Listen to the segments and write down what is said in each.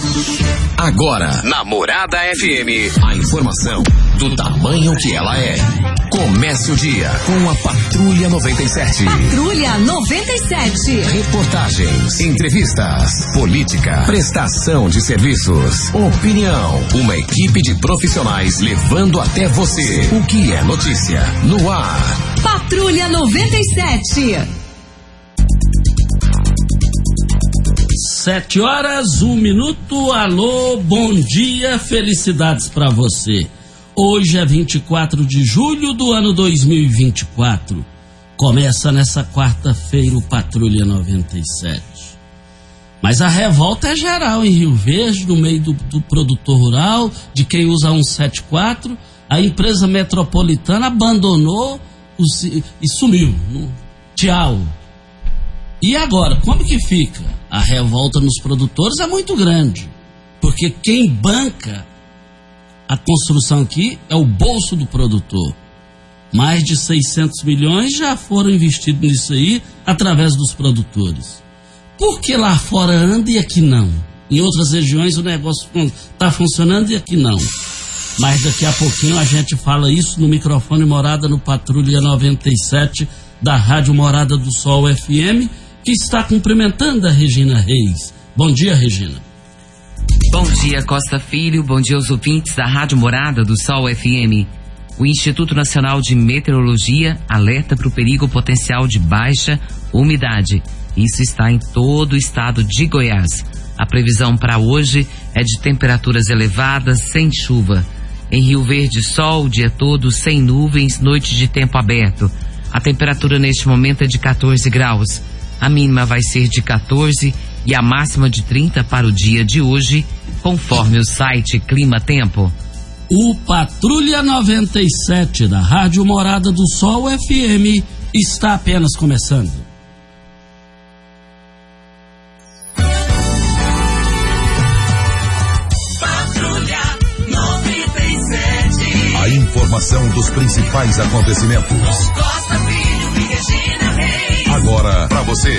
Agora, na Morada FM, a informação do tamanho que ela é. Comece o dia com a Patrulha 97. Patrulha 97. Reportagens, entrevistas, política, prestação de serviços, opinião. Uma equipe de profissionais levando até você o que é notícia no ar. Patrulha 97. 7h01. Alô, bom dia, felicidades pra você. Hoje é 24 de julho do ano 2024. Começa nessa quarta-feira o Patrulha 97. Mas a revolta é geral em Rio Verde, no meio do produtor rural, de quem usa 174. A empresa metropolitana abandonou e sumiu. Tchau. E agora, como que fica? A revolta nos produtores é muito grande, porque quem banca a construção aqui é o bolso do produtor. Mais de 600 milhões já foram investidos nisso aí através dos produtores. Por que lá fora anda e aqui não? Em outras regiões o negócio está funcionando e aqui não. Mas daqui a pouquinho a gente fala isso no microfone Morada no Patrulha 97 da Rádio Morada do Sol FM, que está cumprimentando a Regina Reis. Bom dia, Regina. Bom dia, Costa Filho. Bom dia aos ouvintes da Rádio Morada do Sol FM. O Instituto Nacional de Meteorologia alerta para o perigo potencial de baixa umidade. Isso está em todo o estado de Goiás. A previsão para hoje é de temperaturas elevadas, sem chuva. Em Rio Verde, sol o dia todo, sem nuvens, noite de tempo aberto. A temperatura neste momento é de 14 graus. A mínima vai ser de 14 e a máxima de 30 para o dia de hoje, conforme o site Clima Tempo. O Patrulha 97 da Rádio Morada do Sol FM está apenas começando. Patrulha 97. A informação dos principais acontecimentos. Costa Filho e Regina Reis. Agora pra você.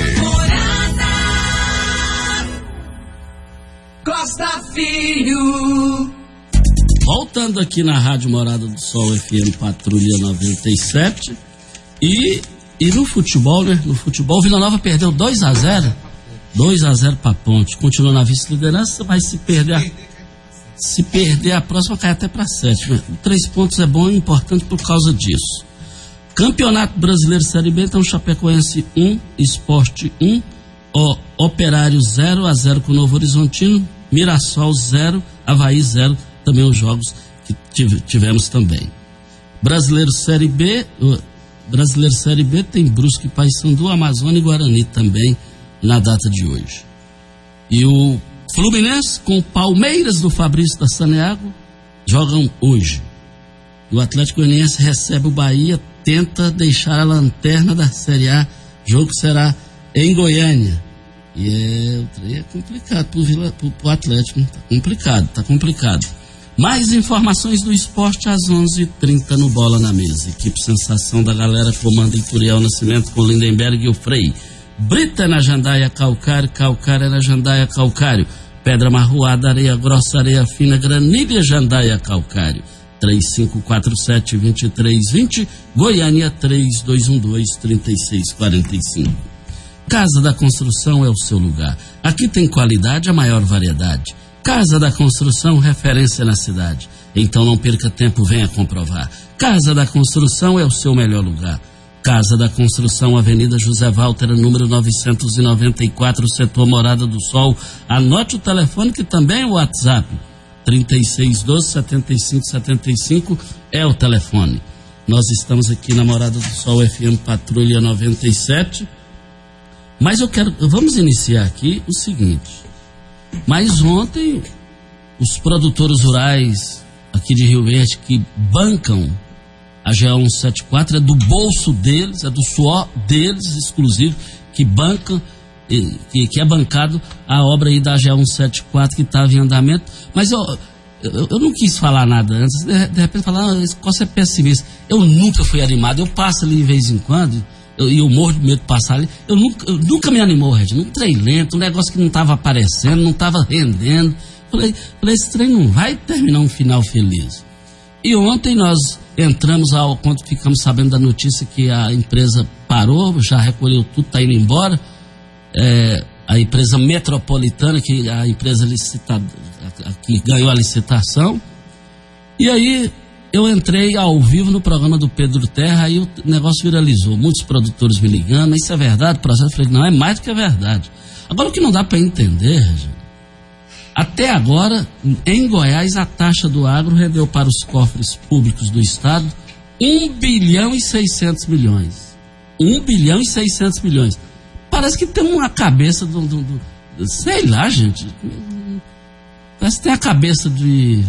Costa Filho. Voltando aqui na Rádio Morada do Sol FM Patrulha 97. E no futebol, né? No futebol, Vila Nova perdeu 2-0. 2-0 pra Ponte. Continua na vice-liderança, mas se perder a próxima, cai até pra 7. 3 pontos é bom e importante por causa disso. Campeonato Brasileiro Série B, então Chapecoense 1, Sport 1, Operário 0-0 com o Novo Horizontino, Mirassol 0, Avaí 0, também os jogos que tivemos também. Brasileiro Série B tem Brusque, Paysandu, Amazônia e Guarani também na data de hoje. E o Fluminense com o Palmeiras do Fabrício da Saneago jogam hoje. O Atlético Goianiense recebe o Bahia, tenta deixar a lanterna da Série A. O jogo será em Goiânia. E é complicado pro Atlético. Tá complicado. Mais informações do esporte às 11h30 no Bola na Mesa. Equipe Sensação da Galera comanda Ituriel Nascimento com Lindenberg e o Frei. Brita na Jandaia Calcário, Calcário na Jandaia Calcário. Pedra Marroada, Areia Grossa, Areia Fina, Granilha Jandaia Calcário. 3547-2320, Goiânia 3212-3645. Casa da Construção é o seu lugar. Aqui tem qualidade, a maior variedade. Casa da Construção, referência na cidade. Então não perca tempo, venha comprovar. Casa da Construção é o seu melhor lugar. Casa da Construção, Avenida José Walter, número 994, setor Morada do Sol. Anote o telefone que também é o WhatsApp. 3612-7575 é o telefone. Nós estamos aqui na Morada do Sol FM Patrulha 97. Mas vamos iniciar aqui o seguinte. Mas ontem, os produtores rurais aqui de Rio Verde que bancam a GA 174, é do bolso deles, é do suor deles exclusivo, que bancam, que é bancado a obra aí da GA 174 que estava em andamento. Mas eu não quis falar nada antes, de repente falar, esse negócio é pessimista. Eu nunca fui animado, eu passo ali de vez em quando, e eu morro de medo de passar ali. Eu nunca me animou, Regina. Um trem lento, um negócio que não estava aparecendo, não estava rendendo. Falei, esse trem não vai terminar um final feliz. E ontem nós entramos, quando ficamos sabendo da notícia que a empresa parou, já recolheu tudo, está indo embora. A empresa Metropolitana, que a empresa que ganhou a licitação. E aí eu entrei ao vivo no programa do Pedro Terra, aí o negócio viralizou. Muitos produtores me ligando, isso é verdade? O processo, eu falei, não, é mais do que é verdade. Agora o que não dá para entender, Regina, até agora, em Goiás, a taxa do agro rendeu para os cofres públicos do estado 1 bilhão e 600 milhões. 1 bilhão e 600 milhões. Parece que tem uma cabeça sei lá, gente. Parece que tem a cabeça de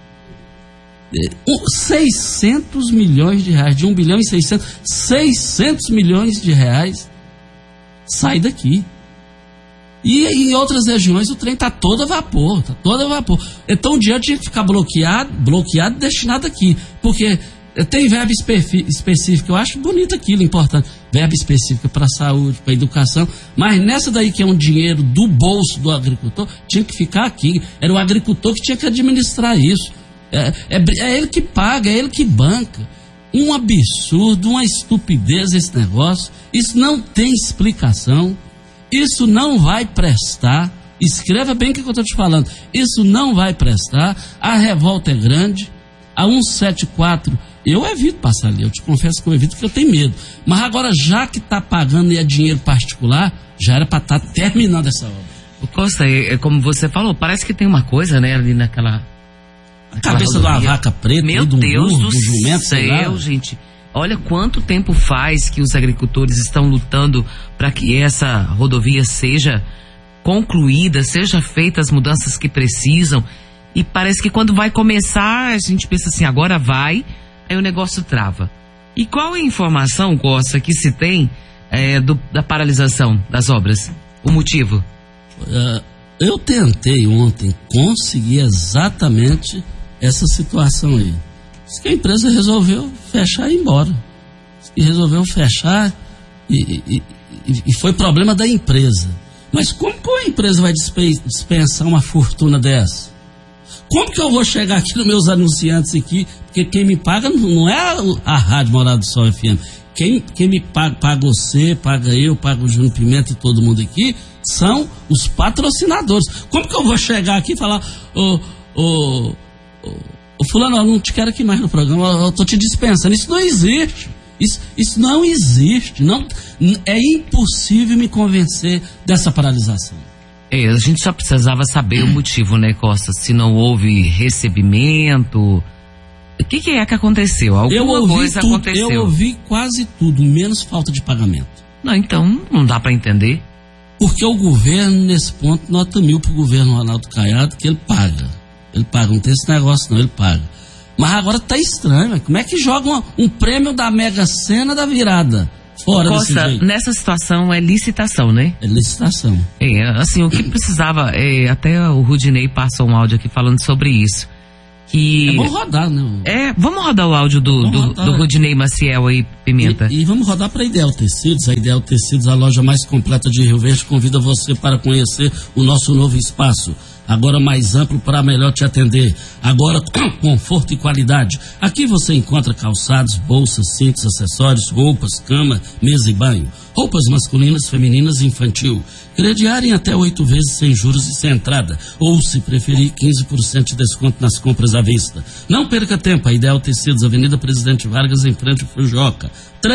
600 milhões de reais. De 1 bilhão e 600 milhões de reais sai daqui. E em outras regiões o trem está todo a vapor, Então o dinheiro tinha que ficar bloqueado e destinado aqui. Porque tem verba específica, eu acho bonito aquilo, importante. Verba específica para a saúde, para a educação. Mas nessa daí que é um dinheiro do bolso do agricultor, tinha que ficar aqui. Era o agricultor que tinha que administrar isso. É ele que paga, é ele que banca. Um absurdo, uma estupidez esse negócio. Isso não tem explicação. Isso não vai prestar. Escreva bem o que eu estou te falando. Isso não vai prestar. A revolta é grande. A 174, eu evito passar ali. Eu te confesso que eu evito porque eu tenho medo. Mas agora, já que está pagando e é dinheiro particular, já era para estar terminando essa obra. O Costa, como você falou, parece que tem uma coisa, né, ali naquela cabeça rodovia. De uma vaca preta. Meu Deus do céu, gente. Olha quanto tempo faz que os agricultores estão lutando para que essa rodovia seja concluída, seja feitas as mudanças que precisam. E parece que quando vai começar, a gente pensa assim, agora vai, aí o negócio trava. E qual é a informação, Costa, que se tem da paralisação das obras? O motivo? Eu tentei ontem conseguir exatamente essa situação aí. Diz que a empresa resolveu fechar e ir embora. Diz que resolveu fechar e foi problema da empresa. Mas como que a empresa vai dispensar uma fortuna dessa? Como que eu vou chegar aqui nos meus anunciantes aqui? Porque quem me paga não é a Rádio Morada do Sol FM. Quem me paga você, paga eu, paga o Júnior Pimenta e todo mundo aqui, são os patrocinadores. Como que eu vou chegar aqui e falar, fulano, eu não te quero aqui mais no programa, eu estou te dispensando. Isso não existe. Isso não existe. Não, é impossível me convencer dessa paralisação. A gente só precisava saber o motivo, né, Costa? Se não houve recebimento. O que é que aconteceu? Alguma coisa aconteceu. Eu ouvi quase tudo, menos falta de pagamento. Não, então não dá para entender. Porque o governo, nesse ponto, nota 1000 pro governo Ronaldo Caiado, que ele paga. Ele paga, não tem esse negócio não, ele paga. Mas agora tá estranho, como é que joga um prêmio da Mega Sena da virada? Fora Costa, nessa situação é licitação, né? É licitação. Assim, o que precisava, até o Rudinei passou um áudio aqui falando sobre isso. Que vamos rodar, né? Vamos rodar o áudio do Rudinei Maciel aí, Pimenta. E vamos rodar para a Ideal Tecidos. A Ideal Tecidos, a loja mais completa de Rio Verde, convida você para conhecer o nosso novo espaço. Agora mais amplo para melhor te atender. Agora com conforto e qualidade. Aqui você encontra calçados, bolsas, cintos, acessórios, roupas, cama, mesa e banho. Roupas masculinas, femininas e infantil. Crediário em até 8 vezes sem juros e sem entrada. Ou, se preferir, 15% de desconto nas compras à vista. Não perca tempo. A Ideal Tecidos, Avenida Presidente Vargas, em frente ao Fujoca.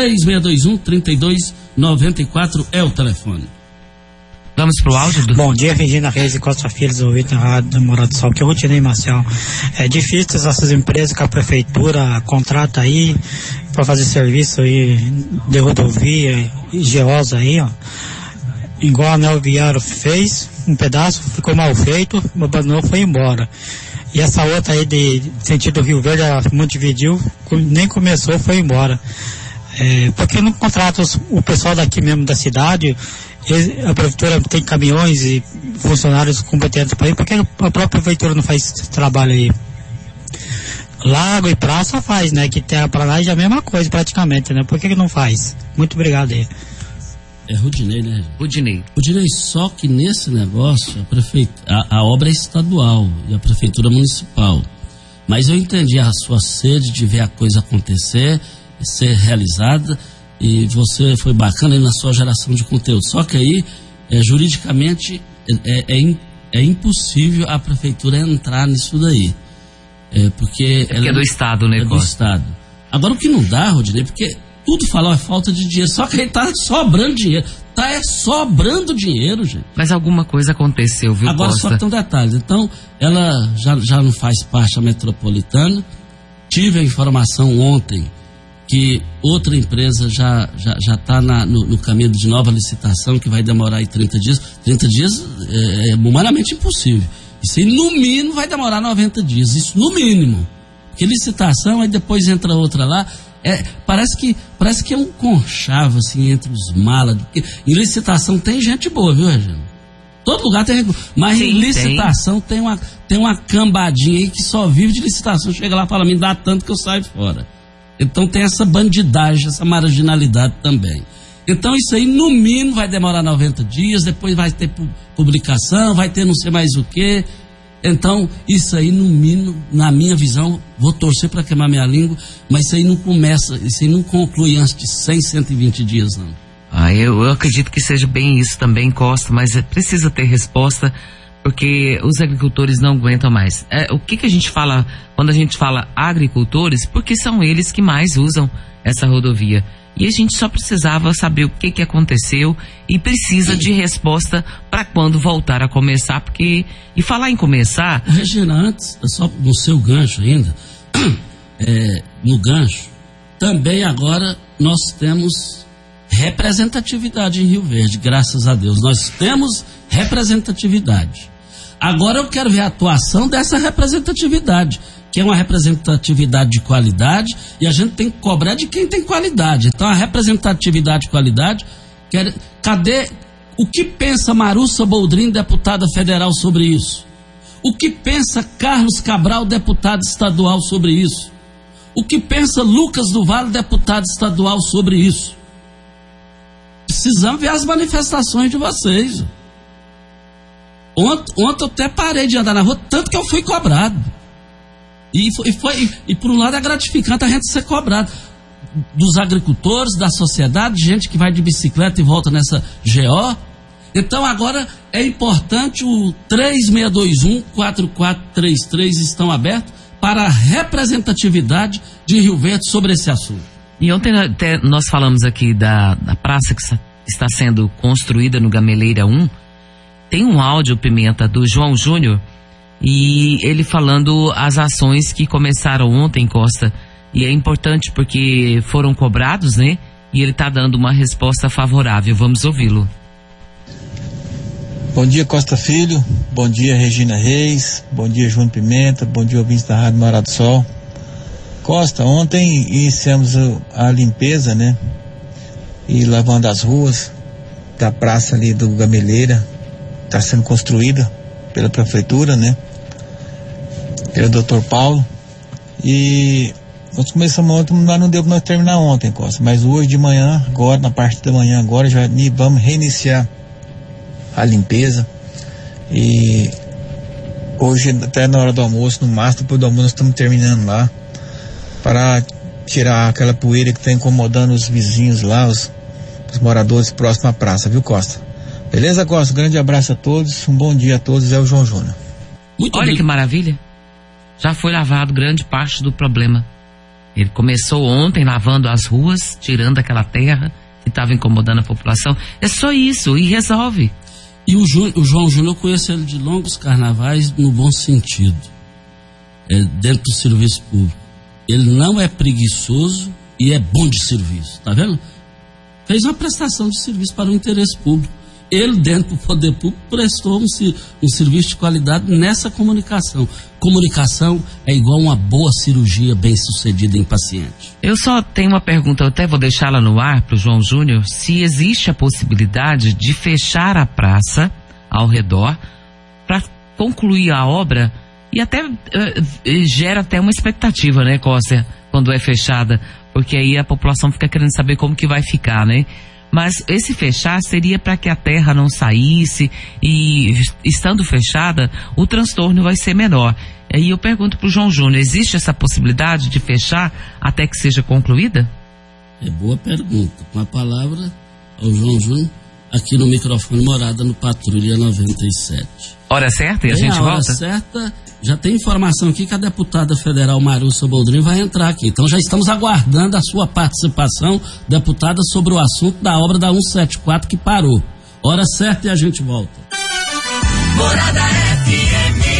3621-3294 é o telefone. Vamos pro áudio do... Bom dia, Regina Reis e Costa Filhos, ouvintes da Rádio Morada do Sol, que eu Rudinei Marcel. É difícil essas empresas que a prefeitura contrata aí para fazer serviço aí de rodovia e geosa aí, ó. Igual a Anel Viário fez, um pedaço ficou mal feito, abandonou, foi embora. E essa outra aí de sentido Rio Verde, ela Montevidéu, nem começou, foi embora. Por que não contrata o pessoal daqui mesmo da cidade? A prefeitura tem caminhões e funcionários competentes para ir, porque a própria prefeitura não faz esse trabalho aí? Lago e praça faz, né? Que Terra para lá já é a mesma coisa praticamente, né? Por que não faz? Muito obrigado aí. É Rudinei, né? Rudinei. Rudinei, só que nesse negócio a obra é estadual e a prefeitura municipal. Mas eu entendi a sua sede de ver a coisa acontecer, ser realizada, e você foi bacana aí na sua geração de conteúdo. Só que aí, juridicamente, é impossível a prefeitura entrar nisso daí. Porque ela é do Estado, né? É do Estado. Agora, o que não dá, Rodinei, porque tudo falam é falta de dinheiro, só que aí tá sobrando dinheiro. Sobrando dinheiro, gente. Mas alguma coisa aconteceu, viu, Agora Costa? só tem um detalhe. Então, ela já não faz parte da metropolitana. Tive a informação ontem que outra empresa já está no caminho de nova licitação, que vai demorar aí 30 dias. 30 dias é humanamente impossível. Isso aí, no mínimo, vai demorar 90 dias. Isso no mínimo. Porque licitação, aí depois entra outra lá. Parece que é um conchavo, assim, entre os malas. Em licitação tem gente boa, viu, Regina? Todo lugar tem gente boa. Mas em licitação tem uma cambadinha aí que só vive de licitação. Chega lá e fala, me dá tanto que eu saio fora. Então tem essa bandidagem, essa marginalidade também. Então isso aí, no mínimo, vai demorar 90 dias, depois vai ter publicação, vai ter não sei mais o quê. Então, isso aí, no mínimo, na minha visão, vou torcer para queimar minha língua, mas isso aí não começa, isso aí não conclui antes de 100, 120 dias, não. Eu acredito que seja bem isso também, Costa, mas precisa ter resposta, porque os agricultores não aguentam mais. O que a gente fala, quando a gente fala agricultores, porque são eles que mais usam essa rodovia. E a gente só precisava saber o que aconteceu e precisa de resposta para quando voltar a começar, porque... E falar em começar... Regina, antes, só no seu gancho ainda, no gancho, também agora nós temos representatividade em Rio Verde, graças a Deus. Nós temos representatividade. Agora eu quero ver a atuação dessa representatividade, que é uma representatividade de qualidade, e a gente tem que cobrar de quem tem qualidade. Então a representatividade de qualidade, cadê o que pensa Marussa Boldrin, deputada federal, sobre isso? O que pensa Carlos Cabral, deputado estadual, sobre isso? O que pensa Lucas do Vale, deputado estadual, sobre isso? Precisamos ver as manifestações de vocês. Ontem eu até parei de andar na rua, tanto que eu fui cobrado. E por um lado é gratificante a gente ser cobrado. Dos agricultores, da sociedade, gente que vai de bicicleta e volta nessa GO. Então agora é importante, o 3621-4433 estão abertos para a representatividade de Rio Verde sobre esse assunto. E ontem até nós falamos aqui da praça que está sendo construída no Gameleira 1. Tem um áudio, Pimenta, do João Júnior, e ele falando as ações que começaram ontem, Costa, e é importante porque foram cobrados, né? E ele está dando uma resposta favorável. Vamos ouvi-lo. Bom dia, Costa Filho. Bom dia, Regina Reis. Bom dia, João Pimenta. Bom dia, ouvintes da Rádio Morada do Sol. Costa, ontem iniciamos a limpeza, né? E lavando as ruas da praça ali do Gameleira. Está sendo construída pela prefeitura, né? Pelo Dr. Paulo. E nós começamos ontem, mas não deu para nós terminar ontem, Costa. Mas hoje de manhã, agora, na parte da manhã agora, já vamos reiniciar a limpeza. E hoje, até na hora do almoço, no máximo, depois do almoço, nós estamos terminando lá, para tirar aquela poeira que está incomodando os vizinhos lá, os moradores próximos à praça, viu, Costa? Beleza, Costa? Grande abraço a todos, um bom dia a todos, é o João Júnior. Olha que maravilha, já foi lavado grande parte do problema. Ele começou ontem lavando as ruas, tirando aquela terra que estava incomodando a população. É só isso, e resolve. E o João Júnior, eu conheço ele de longos carnavais no bom sentido, dentro do serviço público. Ele não é preguiçoso e é bom de serviço, tá vendo? Fez uma prestação de serviço para o interesse público. Ele, dentro do poder público, prestou um serviço de qualidade nessa comunicação. Comunicação é igual uma boa cirurgia bem sucedida em paciente. Eu só tenho uma pergunta, eu até vou deixá-la no ar para o João Júnior, se existe a possibilidade de fechar a praça ao redor para concluir a obra, e até gera até uma expectativa, né, Costa, quando é fechada, porque aí a população fica querendo saber como que vai ficar, né? Mas esse fechar seria para que a terra não saísse e, estando fechada, o transtorno vai ser menor. Aí eu pergunto para o João Júnior, existe essa possibilidade de fechar até que seja concluída? É boa pergunta. Com a palavra ao João Júnior, aqui no microfone Morada, no Patrulha 97. Hora certa e a gente volta? Hora certa, já tem informação aqui que a deputada federal Marúcia Boldrin vai entrar aqui. Então já estamos aguardando a sua participação, deputada, sobre o assunto da obra da 174 que parou. Hora certa e a gente volta. Morada FM.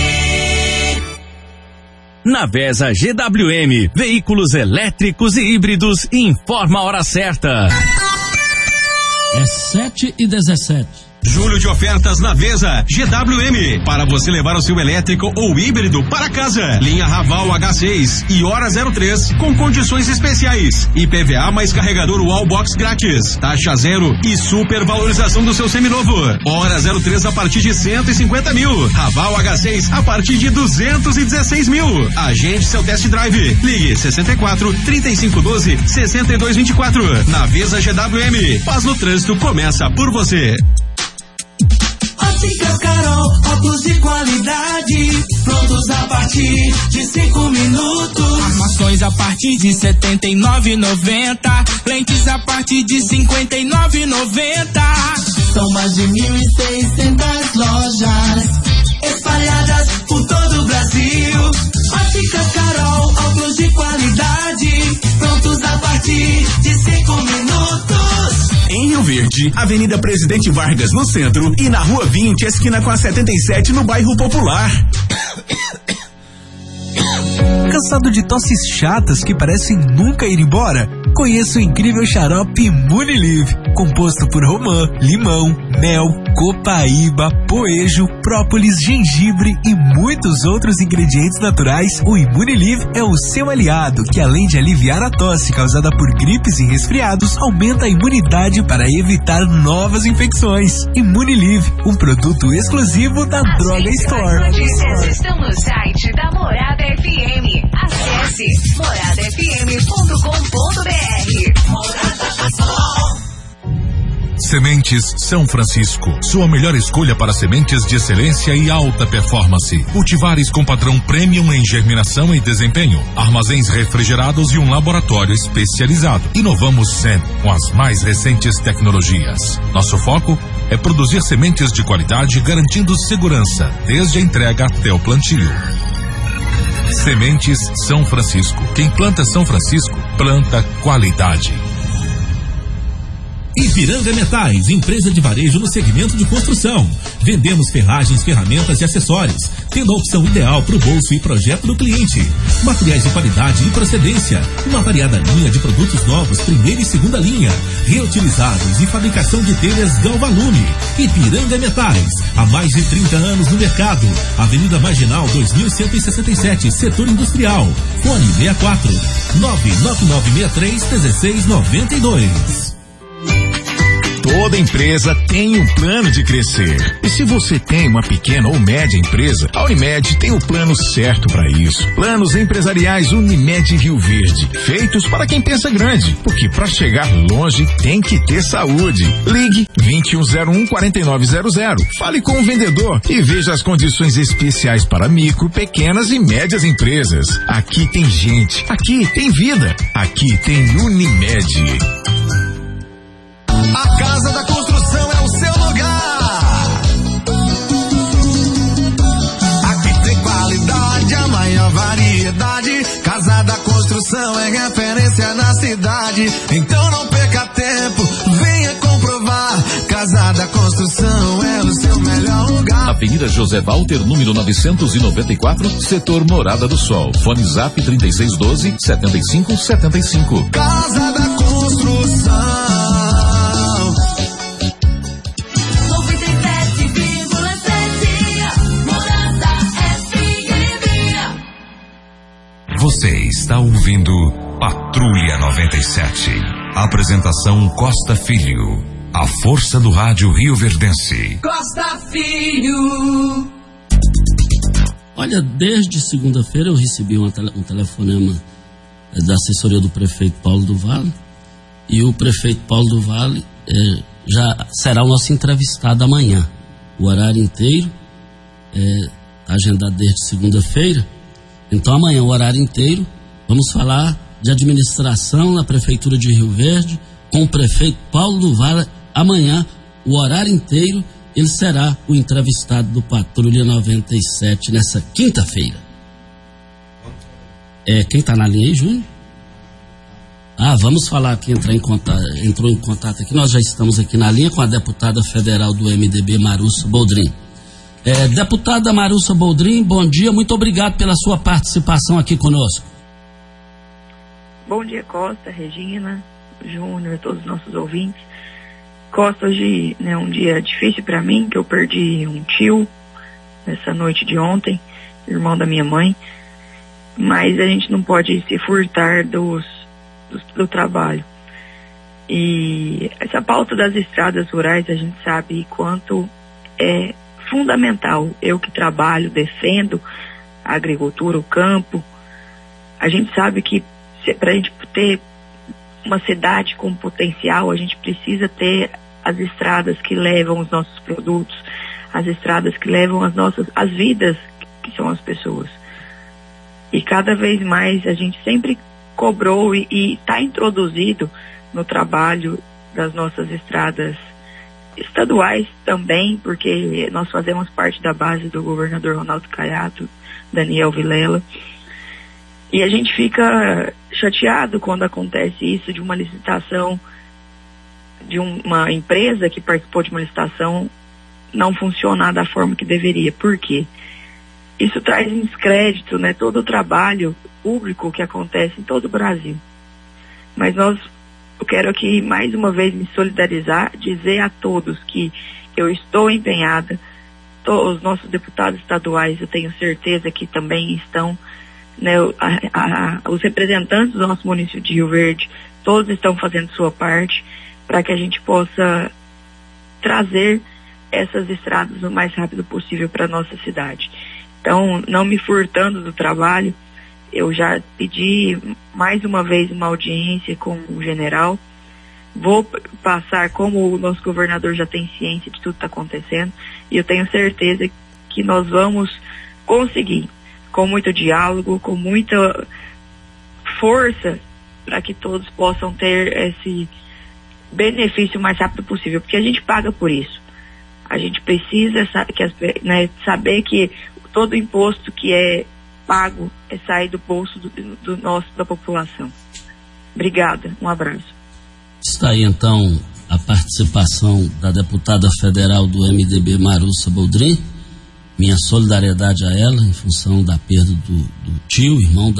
Na Vesa GWM, veículos elétricos e híbridos, informa a hora certa. É 7h17. Julho de ofertas na Vesa GWM, para você levar o seu elétrico ou híbrido para casa. Linha Raval H6 e Hora 03 com condições especiais. IPVA mais carregador Wallbox grátis. Taxa zero e super valorização do seu seminovo. Hora 03 a partir de 150 mil. Raval H6 a partir de 216 mil. Agende seu test drive. Ligue 64 3512 6224. Na Vesa GWM. Paz no trânsito começa por você. Óticas Carol, óculos de qualidade, prontos a partir de 5 minutos. Armações a partir de R$ 79,90, lentes a partir de R$ 59,90. São mais de 1.600 lojas, espalhadas por todo o Brasil. Óticas Carol, óculos de qualidade, prontos a partir de 5 minutos. Em Rio Verde, Avenida Presidente Vargas no centro e na Rua 20, esquina com a 77 no bairro Popular. Cansado de tosses chatas que parecem nunca ir embora? Conheça o incrível xarope Imunilive, composto por romã, limão, mel, copaíba, poejo, própolis, gengibre e muitos outros ingredientes naturais. O Imunilive é o seu aliado, que além de aliviar a tosse causada por gripes e resfriados, aumenta a imunidade para evitar novas infecções. Imunilive, um produto exclusivo da Droga Store. As notícias estão no site da Morada FM. Acesse moradafm.com.br. Morada do Sol. Sementes São Francisco, sua melhor escolha para sementes de excelência e alta performance. Cultivares com padrão premium em germinação e desempenho, armazéns refrigerados e um laboratório especializado. Inovamos sempre com as mais recentes tecnologias. Nosso foco é produzir sementes de qualidade, garantindo segurança, desde a entrega até o plantio. Sementes São Francisco. Quem planta São Francisco, planta qualidade. Ipiranga Metais, empresa de varejo no segmento de construção. Vendemos ferragens, ferramentas e acessórios, tendo a opção ideal para o bolso e projeto do cliente. Materiais de qualidade e procedência, uma variada linha de produtos novos, primeira e segunda linha, reutilizáveis e fabricação de telhas Galvalume. Ipiranga Metais, há mais de 30 anos no mercado. Avenida Marginal 2167, setor industrial. Fone 64 99963 1692. Toda empresa tem um plano de crescer. E se você tem uma pequena ou média empresa, a Unimed tem o plano certo para isso. Planos empresariais Unimed Rio Verde, feitos para quem pensa grande, porque para chegar longe tem que ter saúde. Ligue 2101-4900. Fale com o vendedor e veja as condições especiais para micro, pequenas e médias empresas. Aqui tem gente, aqui tem vida, aqui tem Unimed. A Casa da Construção é o seu lugar. Aqui tem qualidade, a maior variedade. Casa da Construção é referência na cidade. Então não perca tempo, venha comprovar. Casa da Construção é o seu melhor lugar. Avenida José Walter, número 994, setor Morada do Sol. Fone Zap 3612-7575. Casa da Construção. Você está ouvindo Patrulha 97. Apresentação Costa Filho. A força do rádio rioverdense. Costa Filho. Olha, desde segunda-feira eu recebi um telefonema da assessoria do prefeito Paulo do Vale. E o prefeito Paulo do Vale já será o nosso entrevistado amanhã. O horário inteiro está agendado desde segunda-feira. Então amanhã, o horário inteiro, vamos falar de administração na Prefeitura de Rio Verde com o prefeito Paulo do Vale. Amanhã, o horário inteiro, ele será o entrevistado do Patrulha 97 nessa quinta-feira. Quem está na linha aí, Júnior? Vamos falar que entrou em contato aqui. Nós já estamos aqui na linha com a deputada federal do MDB, Marussa Boldrin. Deputada Marussa Boldrin, bom dia, muito obrigado pela sua participação aqui conosco. Bom dia, Costa, Regina, Júnior, todos os nossos ouvintes. Costa, hoje é um dia difícil para mim, que eu perdi um tio nessa noite de ontem, irmão da minha mãe, mas a gente não pode se furtar do trabalho. E essa pauta das estradas rurais, a gente sabe quanto é fundamental. Eu que trabalho, defendo a agricultura, o campo, a gente sabe que para a gente ter uma cidade com potencial, a gente precisa ter as estradas que levam os nossos produtos, as estradas que levam as vidas, que são as pessoas. E cada vez mais a gente sempre cobrou e está introduzido no trabalho das nossas estradas estaduais também, porque nós fazemos parte da base do governador Ronaldo Caiado, Daniel Vilela. E a gente fica chateado quando acontece isso, de uma licitação, de uma empresa que participou de uma licitação não funcionar da forma que deveria. Por quê? Isso traz em descrédito, né, todo o trabalho público que acontece em todo o Brasil. Mas eu quero aqui mais uma vez me solidarizar, dizer a todos que eu estou empenhada, os nossos deputados estaduais, eu tenho certeza que também estão, né, os representantes do nosso município de Rio Verde, todos estão fazendo sua parte para que a gente possa trazer essas estradas o mais rápido possível para a nossa cidade. Então, não me furtando do trabalho, eu já pedi mais uma vez uma audiência com o general. Vou passar, como o nosso governador já tem ciência de tudo que está acontecendo, e eu tenho certeza que nós vamos conseguir, com muito diálogo, com muita força, para que todos possam ter esse benefício o mais rápido possível, porque a gente paga por isso. A gente precisa saber que todo imposto que é pago sai do bolso da população. Obrigada, um abraço. Está aí então a participação da deputada federal do MDB, Marussa Boldrin. Minha solidariedade a ela em função da perda do tio, irmão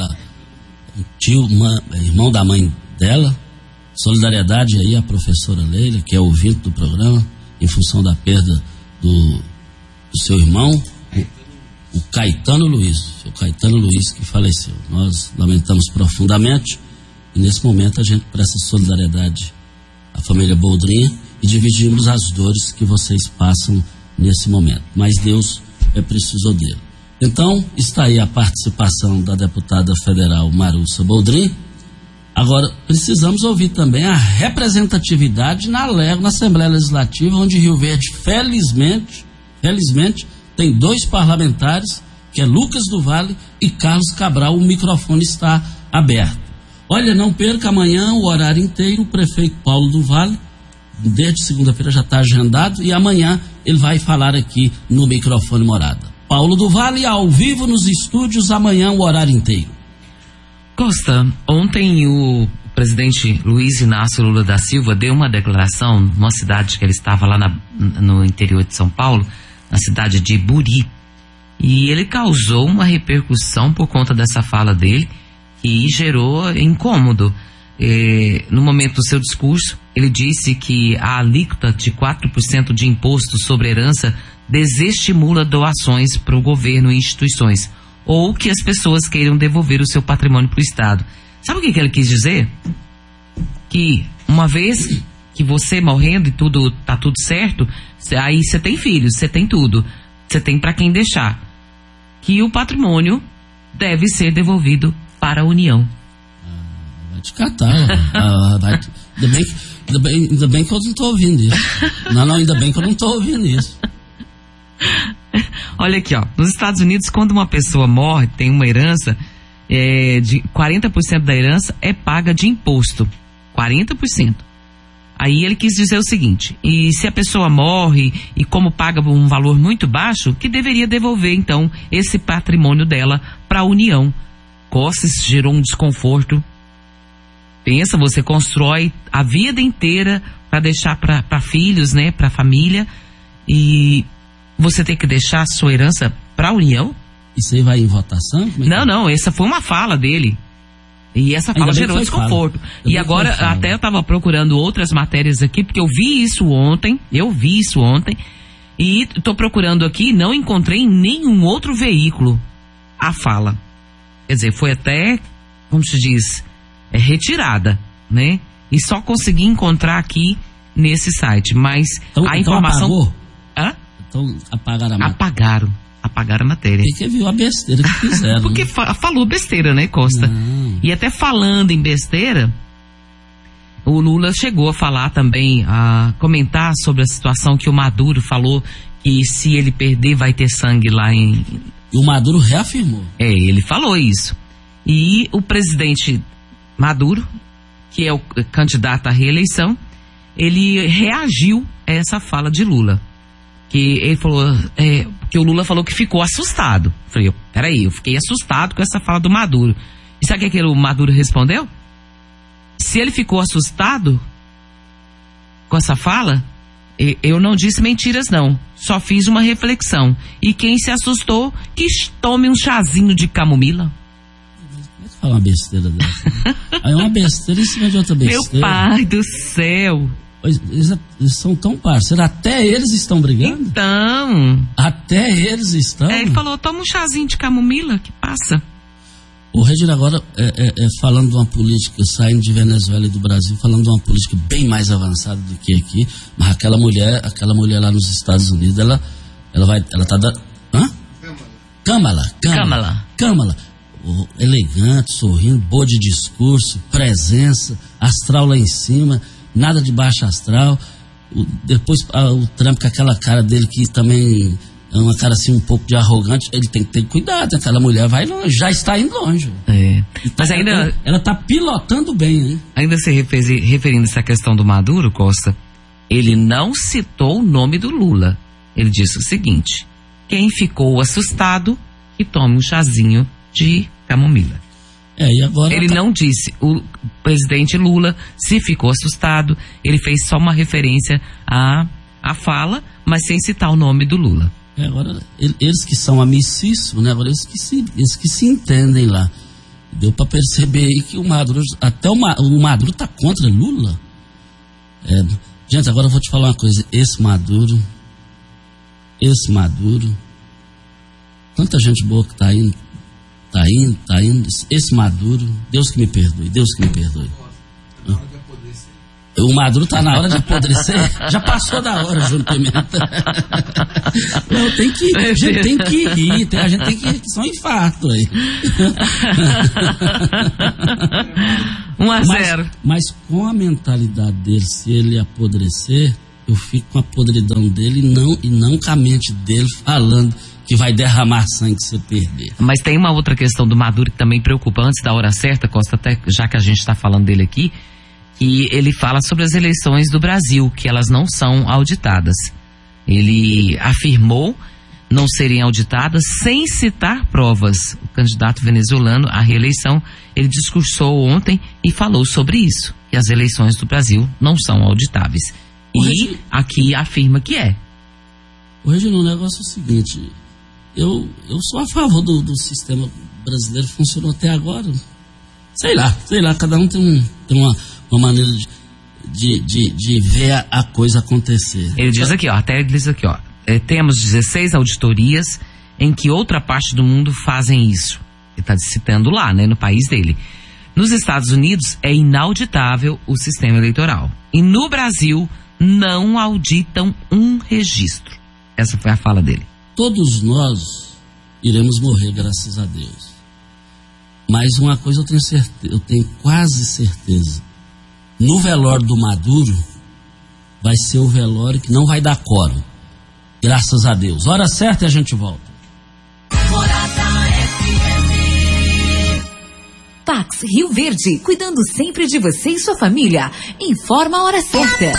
da mãe dela. Solidariedade aí à professora Leila, que é ouvinte do programa, em função da perda do seu irmão, o Caetano Luiz, que faleceu. Nós lamentamos profundamente e nesse momento a gente presta solidariedade à família Boldrin e dividimos as dores que vocês passam nesse momento. Mas Deus precisou dele. Então, está aí a participação da deputada federal Marussa Boldrin. Agora, precisamos ouvir também a representatividade na Assembleia Legislativa, onde Rio Verde, felizmente, tem 2 parlamentares, que é Lucas do Vale e Carlos Cabral. O microfone está aberto. Olha, não perca amanhã o horário inteiro, o prefeito Paulo do Vale, desde segunda-feira já está agendado, e amanhã ele vai falar aqui no microfone Morada. Paulo do Vale, ao vivo nos estúdios, amanhã o horário inteiro. Costa, ontem o presidente Luiz Inácio Lula da Silva deu uma declaração numa cidade que ele estava lá no interior de São Paulo, na cidade de Buri, e ele causou uma repercussão por conta dessa fala dele, que gerou incômodo. No momento do seu discurso, ele disse que a alíquota de 4% de imposto sobre herança desestimula doações para o governo e instituições, ou que as pessoas queiram devolver o seu patrimônio para o Estado. Sabe o que ele quis dizer? Que uma vez que você morrendo e tá tudo certo, aí você tem filhos, você tem tudo, você tem para quem deixar, que o patrimônio deve ser devolvido para a União. Vai te catar, Ainda bem que eu não estou ouvindo isso. Não, ainda bem que eu não estou ouvindo isso. Olha aqui, ó. Nos Estados Unidos, quando uma pessoa morre, tem uma herança, de 40% da herança é paga de imposto. 40%. Aí ele quis dizer o seguinte, e se a pessoa morre e como paga um valor muito baixo, que deveria devolver então esse patrimônio dela para a União. Costa, isso gerou um desconforto. Pensa, você constrói a vida inteira para deixar para filhos, né, para família, e você tem que deixar a sua herança para a União? Isso aí vai em votação? Não, essa foi uma fala dele. E essa fala gerou desconforto. E agora, até eu estava procurando outras matérias aqui, porque eu vi isso ontem, e estou procurando aqui, não encontrei em nenhum outro veículo a fala. Quer dizer, foi até, como se diz, retirada, né? E só consegui encontrar aqui nesse site, mas a informação... Apagou? Hã? Então apagaram a matéria. Apagaram a matéria. Porque viu a besteira que fizeram. Porque falou besteira, né, Costa? Não. E até falando em besteira, o Lula chegou a falar também, a comentar sobre a situação que o Maduro falou, que se ele perder vai ter sangue lá em... E o Maduro reafirmou. Ele falou isso. E o presidente Maduro, que é o candidato à reeleição, ele reagiu a essa fala de Lula. Que ele falou, que o Lula falou que ficou assustado. Falei, peraí, eu fiquei assustado com essa fala do Maduro. E sabe o que o Maduro respondeu? Se ele ficou assustado com essa fala, eu não disse mentiras não, só fiz uma reflexão. E quem se assustou, que tome um chazinho de camomila. Fala uma besteira dessa. Aí é uma besteira em cima de outra besteira. Meu pai do céu. Eles são tão parceiros, até eles estão brigando? Então. Até eles estão? Ele falou, toma um chazinho de camomila que passa. O Regina, agora, falando de uma política, saindo de Venezuela e do Brasil, falando de uma política bem mais avançada do que aqui, mas aquela mulher lá nos Estados Unidos, ela tá dando... Hã? Câmara. Elegante, sorrindo, boa de discurso, presença, astral lá em cima, nada de baixo astral. Depois o Trump com aquela cara dele que também é uma cara assim um pouco de arrogante, ele tem que ter cuidado, aquela mulher vai longe, já está indo longe. Mas ainda... Ela está pilotando bem, hein? Ainda se referindo a essa questão do Maduro, Costa, ele não citou o nome do Lula. Ele disse o seguinte, quem ficou assustado, que tome um chazinho de camomila. E agora ele não disse, o presidente Lula, se ficou assustado, ele fez só uma referência à fala, mas sem citar o nome do Lula. Agora, eles que são amicíssimos, né? Agora eles que se entendem lá. Deu para perceber aí que o Maduro, até o Maduro tá contra Lula. Gente, agora eu vou te falar uma coisa, esse Maduro, tanta gente boa que tá indo, esse Maduro, Deus que me perdoe. O Maduro tá na hora de apodrecer, já passou da hora, Júnior Pimenta. Não, a gente tem que rir, a gente tem que rir, só um infarto aí. 1-0. Mas com a mentalidade dele, se ele apodrecer, eu fico com a podridão dele e não com a mente dele falando que vai derramar sangue se perder. Mas tem uma outra questão do Maduro que também preocupa, antes da hora certa, Costa, até já que a gente está falando dele aqui, que ele fala sobre as eleições do Brasil, que elas não são auditadas. Ele afirmou não serem auditadas sem citar provas. O candidato venezuelano à reeleição, ele discursou ontem e falou sobre isso, que as eleições do Brasil não são auditáveis. E aqui afirma que é. Hoje o negócio é o seguinte, eu sou a favor do sistema brasileiro, funcionou até agora. Sei lá, cada um tem uma maneira de ver a coisa acontecer. Ele diz aqui, temos 16 auditorias em que outra parte do mundo fazem isso. Ele está citando lá, né, no país dele. Nos Estados Unidos é inauditável o sistema eleitoral. E no Brasil não auditam um registro. Essa foi a fala dele. Todos nós iremos morrer, graças a Deus. Mas uma coisa eu tenho quase certeza. no velório do Maduro vai ser o velório que não vai dar quórum. Graças a Deus. Hora certa e a gente volta. Pax Rio Verde, cuidando sempre de você e sua família. Informa a hora certa.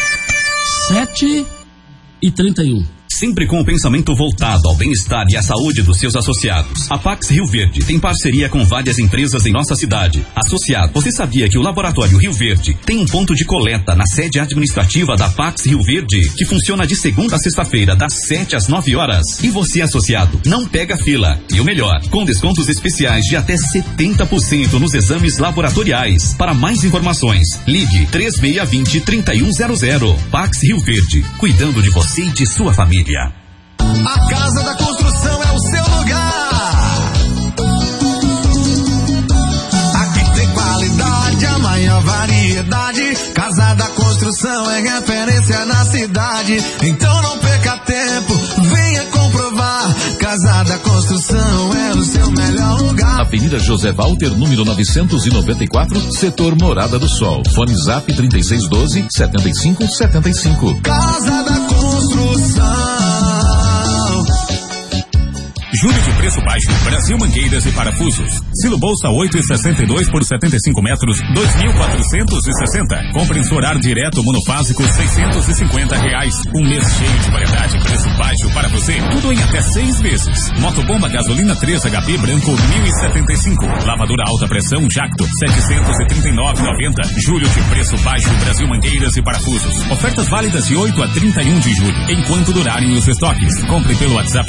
7h31. Sempre com o pensamento voltado ao bem-estar e à saúde dos seus associados. A Pax Rio Verde tem parceria com várias empresas em nossa cidade. Associado, você sabia que o Laboratório Rio Verde tem um ponto de coleta na sede administrativa da Pax Rio Verde, que funciona de segunda a sexta-feira, das 7 às 9 horas. E você, associado, não pega fila. E o melhor, com descontos especiais de até 70% nos exames laboratoriais. Para mais informações, ligue 3620-3100. Pax Rio Verde, cuidando de você e de sua família. A Casa da Construção é o seu lugar. Aqui tem qualidade, a maior variedade. Casa da Construção é referência na cidade. Então não perca tempo, venha comprovar. Casa da Construção é o seu melhor lugar. Avenida José Walter, número 994, setor Morada do Sol. Fone Zap 3612-7575. Casa da Construção. Júlio de preço baixo, Brasil Mangueiras e Parafusos. Silo Bolsa 8,62 por 75 metros, 2.460. Compre em seu horário direto monofásico, R$650. Um mês cheio de variedade, preço baixo para você. Tudo em até 6 vezes. Motobomba gasolina 3 HP branco, 1.075. Lavadora alta pressão Jacto, 739,90. Julho de preço baixo, Brasil Mangueiras e Parafusos. Ofertas válidas de 8 a 31 de julho, enquanto durarem os estoques. Compre pelo WhatsApp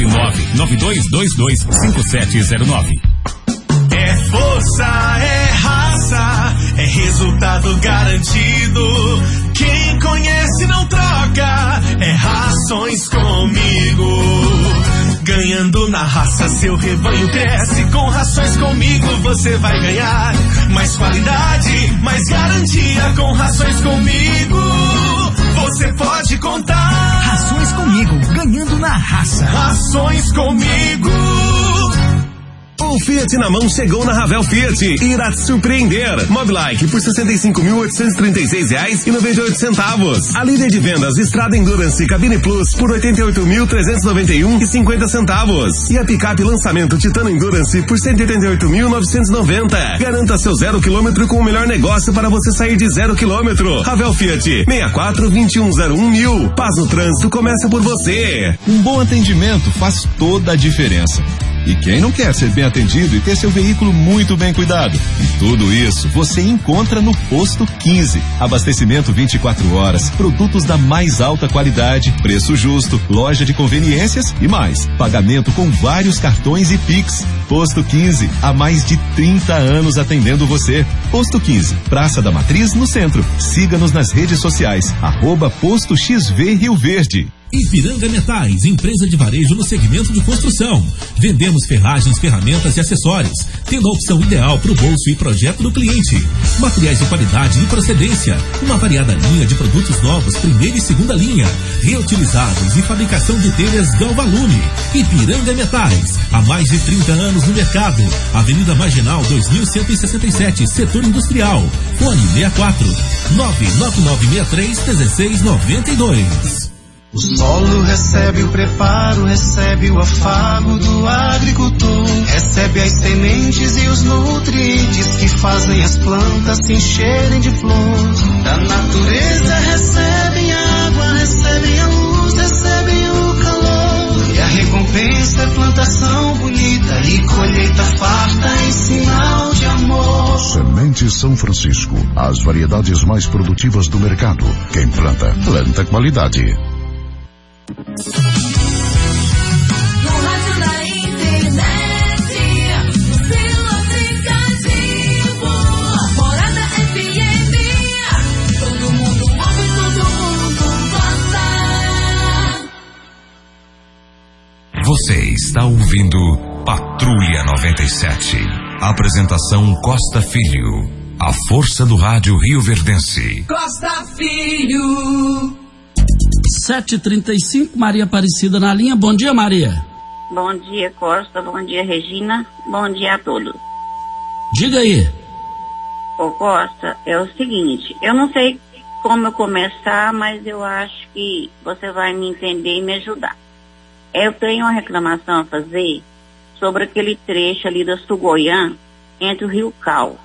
992225709. É força, é raça, é resultado garantido. Quem conhece não troca, é Rações Comigo. Ganhando na raça, seu rebanho cresce. Com Rações Comigo você vai ganhar mais qualidade, mais garantia. Com Rações Comigo você pode contar. Rações Comigo, ganhando na raça. Rações Comigo. O Fiat na mão chegou na Ravel Fiat e irá te surpreender. Mobilike por R$65.836,98. A líder de vendas, Estrada Endurance Cabine Plus por R$88.391,50. E a picape lançamento Titano Endurance por R$188.990. Garanta seu 0 km com o melhor negócio para você sair de 0 km. Ravel Fiat 64-2101.000. Paz no trânsito começa por você. Um bom atendimento faz toda a diferença. E quem não quer ser bem atendido e ter seu veículo muito bem cuidado? E tudo isso você encontra no Posto 15. Abastecimento 24 horas, produtos da mais alta qualidade, preço justo, loja de conveniências e mais. Pagamento com vários cartões e Pix. Posto 15, há mais de 30 anos atendendo você. Posto 15, Praça da Matriz, no centro. Siga-nos nas redes sociais, @Posto XV Rio Verde. Ipiranga Metais, empresa de varejo no segmento de construção. Vendemos ferragens, ferramentas e acessórios, tendo a opção ideal para o bolso e projeto do cliente. Materiais de qualidade e procedência, uma variada linha de produtos novos, primeira e segunda linha, reutilizados e fabricação de telhas Galvalume. Ipiranga Metais, há mais de 30 anos no mercado. Avenida Marginal 2167, setor industrial. Fone 64 99963-1692. O solo recebe o preparo, recebe o afago do agricultor, recebe as sementes e os nutrientes que fazem as plantas se encherem de flor. Da natureza recebem água, recebem a luz, recebem o calor. E a recompensa é plantação bonita e colheita farta em sinal de amor. Sementes São Francisco, as variedades mais produtivas do mercado. Quem planta, planta qualidade. No rádio, na internet, no seu aplicativo, Morada FM, todo mundo ouve, todo mundo gosta. Você está ouvindo Patrulha 97. Apresentação Costa Filho. A força do rádio rioverdense. Costa Filho. 7h35, Maria Aparecida na linha. Bom dia, Maria. Bom dia, Costa. Bom dia, Regina. Bom dia a todos. Diga aí. Ô Costa, é o seguinte, eu não sei como eu começar, mas eu acho que você vai me entender e me ajudar. Eu tenho uma reclamação a fazer sobre aquele trecho ali da Sugoiã, entre o Rio Cal.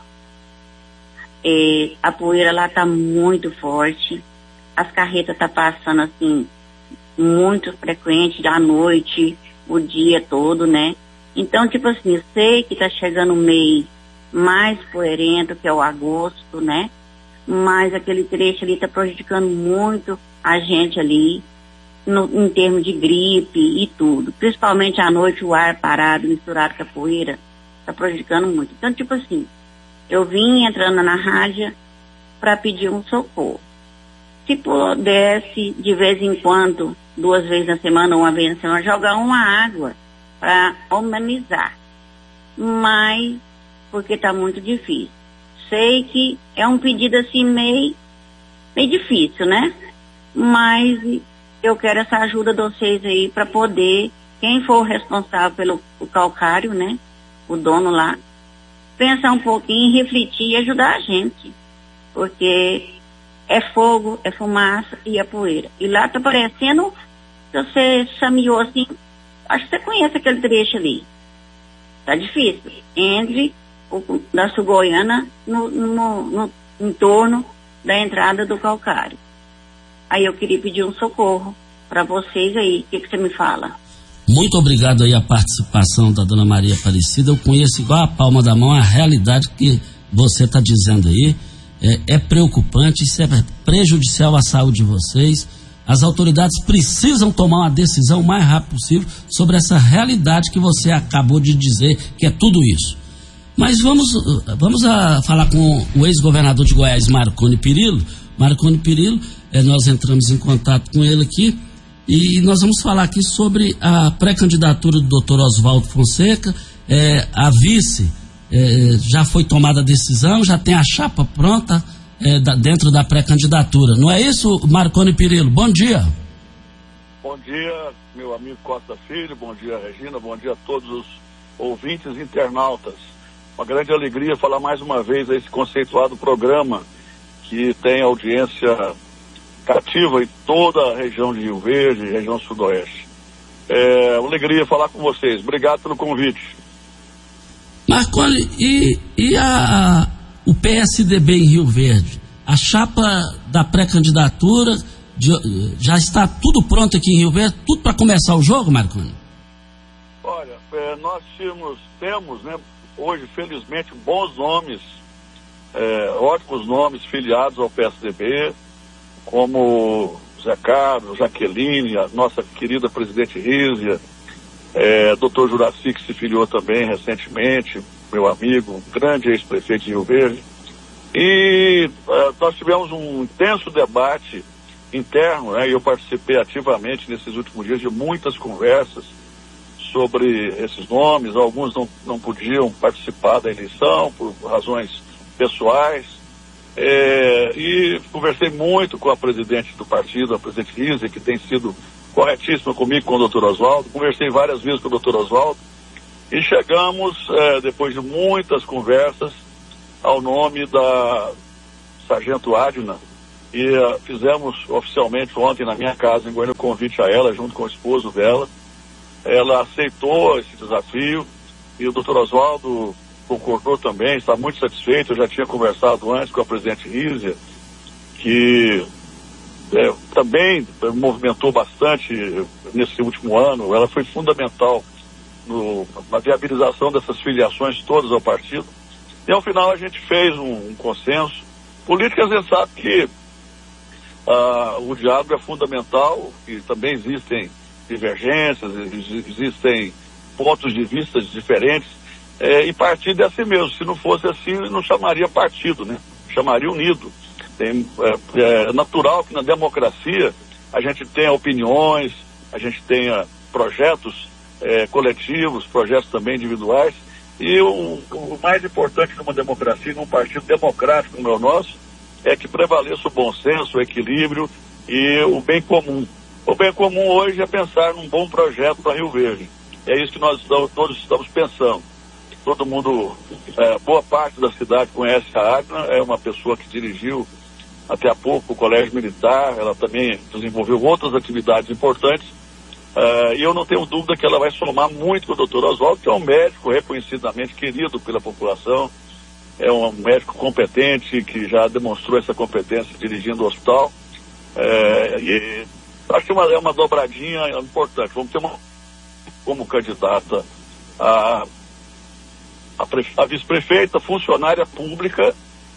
A poeira lá tá muito forte, as carretas tá passando assim, muito frequente, à noite, o dia todo, né? Então, tipo assim, eu sei que tá chegando o mês mais poeirento, que é o agosto, né? Mas aquele trecho ali tá prejudicando muito a gente ali, em termos de gripe e tudo. Principalmente à noite, o ar parado, misturado com a poeira, tá prejudicando muito. Então, tipo assim, eu vim entrando na rádio para pedir um socorro. Se pudesse, de vez em quando, 2 vezes na semana ou 1 vez na semana, jogar uma água para amenizar. Mas, porque tá muito difícil. Sei que é um pedido assim meio difícil, né? Mas eu quero essa ajuda de vocês aí para poder, quem for o responsável pelo calcário, né? O dono lá, pensar um pouquinho, refletir e ajudar a gente. Porque é fogo, é fumaça e é poeira. E lá tá parecendo, se você chameou assim, acho que você conhece aquele trecho ali. Tá difícil. Entre da Sugoiana no entorno da entrada do calcário. Aí eu queria pedir um socorro para vocês aí. O que você me fala? Muito obrigado aí a participação da dona Maria Aparecida. Eu conheço igual a palma da mão a realidade que você está dizendo aí. É preocupante, isso é prejudicial à saúde de vocês. As autoridades precisam tomar uma decisão o mais rápido possível sobre essa realidade que você acabou de dizer, que é tudo isso. Mas vamos falar com o ex-governador de Goiás, Marconi Perillo. Marconi Perillo, nós entramos em contato com ele aqui e nós vamos falar aqui sobre a pré-candidatura do Dr. Oswaldo Fonseca. A vice já foi tomada a decisão, já tem a chapa pronta dentro da pré-candidatura. Não é isso, Marconi Perillo? Bom dia. Bom dia, meu amigo Costa Filho, bom dia, Regina, bom dia a todos os ouvintes e internautas. Uma grande alegria falar mais uma vez a esse conceituado programa que tem audiência cativa em toda a região de Rio Verde, região sudoeste. Uma alegria falar com vocês. Obrigado pelo convite. Marconi, o PSDB em Rio Verde, a chapa da pré-candidatura, já está tudo pronto aqui em Rio Verde, tudo para começar o jogo, Marconi? Olha, nós temos, né, hoje, felizmente, bons nomes, ótimos nomes filiados ao PSDB, como Zé Carlos, Jaqueline, a nossa querida presidente Rízia, Dr. Juraci, que se filiou também recentemente, meu amigo, um grande ex-prefeito de Rio Verde. E nós tivemos um intenso debate interno, né, e eu participei ativamente nesses últimos dias de muitas conversas sobre esses nomes. Alguns não podiam participar da eleição por razões pessoais, e conversei muito com a presidente do partido, a presidente Rízia, que tem sido corretíssima comigo, com o Dr. Oswaldo. Conversei várias vezes com o Dr. Oswaldo e chegamos, depois de muitas conversas, ao nome da Sargento Adna, e fizemos oficialmente ontem na minha casa em Goiânia o convite a ela, junto com o esposo dela. Ela aceitou esse desafio e o Dr. Oswaldo concordou também, está muito satisfeito. Eu já tinha conversado antes com a presidente Rízia, que também movimentou bastante nesse último ano. Ela foi fundamental na viabilização dessas filiações todas ao partido. E ao final a gente fez um consenso. Política, a gente sabe que o diálogo é fundamental, e também existem divergências, existem pontos de vista diferentes, e partido é assim mesmo. Se não fosse assim, não chamaria partido, né? Chamaria unido. É natural que na democracia a gente tenha opiniões, a gente tenha projetos coletivos, projetos também individuais, e o mais importante numa democracia, num partido democrático como é o nosso, é que prevaleça o bom senso, o equilíbrio e o bem comum. O bem comum hoje é pensar num bom projeto para Rio Verde. É isso que nós todos estamos pensando. todo mundo, boa parte da cidade conhece a Agna, é uma pessoa que dirigiu até há pouco o Colégio Militar, ela também desenvolveu outras atividades importantes, e eu não tenho dúvida que ela vai somar muito com o Dr. Oswaldo, que é um médico reconhecidamente querido pela população, é um médico competente, que já demonstrou essa competência dirigindo o hospital, e acho que é uma dobradinha importante. Vamos ter como candidata a vice-prefeita, funcionária pública,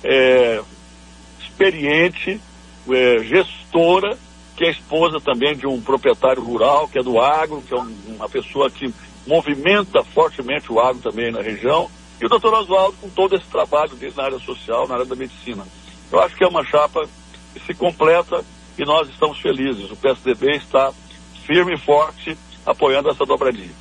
experiente, gestora, que é esposa também de um proprietário rural, que é do agro, que é uma pessoa que movimenta fortemente o agro também na região, e o Dr. Oswaldo com todo esse trabalho dele na área social, na área da medicina. Eu acho que é uma chapa que se completa e nós estamos felizes. O PSDB está firme e forte apoiando essa dobradinha.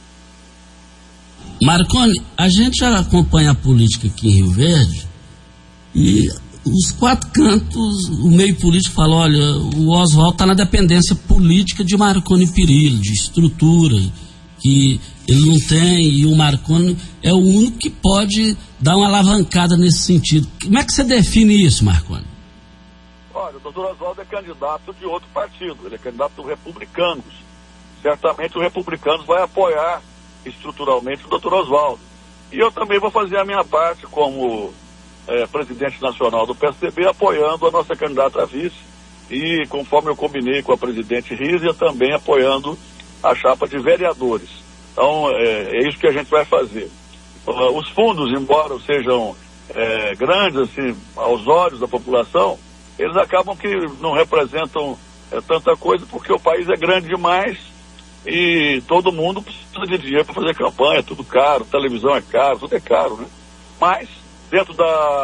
Marconi, a gente já acompanha a política aqui em Rio Verde e os quatro cantos, o meio político fala, olha, o Oswaldo está na dependência política de Marconi Perillo, de estrutura, que ele não tem, e o Marconi é o único que pode dar uma alavancada nesse sentido. Como é que você define isso, Marconi? Olha, o doutor Oswaldo é candidato de outro partido, ele é candidato dos Republicanos. Certamente o Republicanos vai apoiar estruturalmente o doutor Oswaldo. E eu também vou fazer a minha parte como presidente nacional do PSDB, apoiando a nossa candidata a vice, e conforme eu combinei com a presidente Rízia, também apoiando a chapa de vereadores. Então, é isso que a gente vai fazer. Os fundos, embora sejam grandes, assim, aos olhos da população, eles acabam que não representam tanta coisa, porque o país é grande demais e todo mundo precisa de dinheiro para fazer campanha, é tudo caro, televisão é caro, tudo é caro, né? Mas, dentro